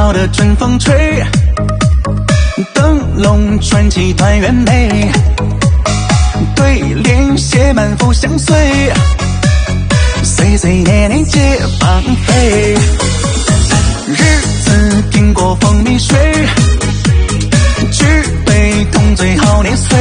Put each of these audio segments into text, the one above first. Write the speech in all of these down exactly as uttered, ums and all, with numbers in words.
桥的春风吹，灯笼传奇团圆美，对联写满腹相随，岁岁年年皆芳菲。日子经过风蜜水，举杯同醉好年岁，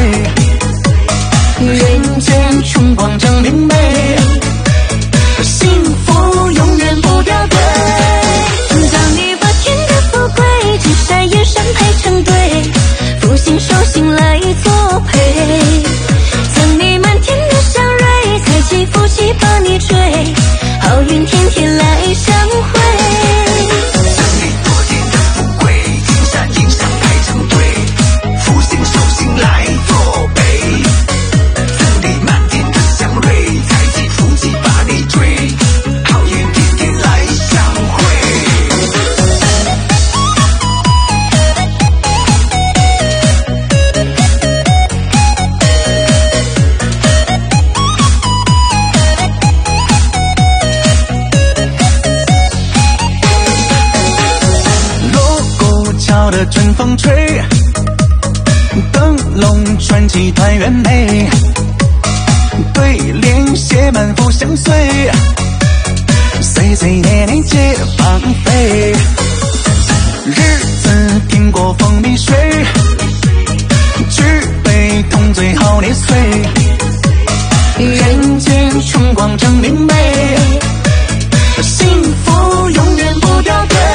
人间春光正明媚，幸福永远不掉队。 当你把天的富贵金山银山排成队，福星寿星来作陪，赠你满天的祥瑞，财气福气把你追，好运天天来相会。 的春风吹，灯笼传奇团圆美，对联写满腹相随，岁岁年年皆芳菲。日子经过风蜜水，举杯同醉好年岁，人间春光正明媚，幸福永远不掉队。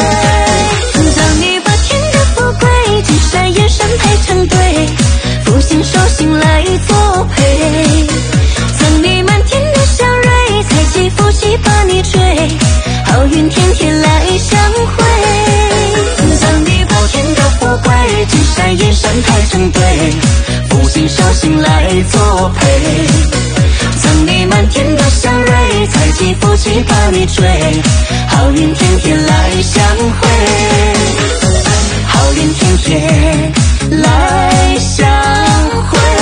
金山银山排成队，福星寿星来作陪，赠你满天的祥瑞，财气福气把你追，好运天天来相会。当你把天的富贵金山银山排成队，福星寿星来作陪，赠你满天的祥瑞，财气福气把你追，好运天天来相会。好运天天来相会。